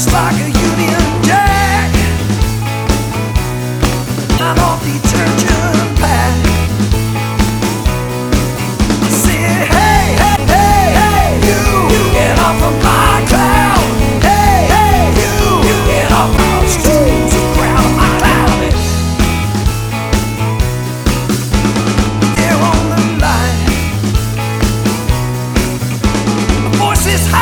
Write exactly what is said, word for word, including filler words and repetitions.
just like a Union Jack. I'm on detergent pack. I said, hey, hey, hey, hey, you, you get off of my cloud. Hey, hey, you, you get off my streets of ground. My cloud. They're on the line. The voice is high.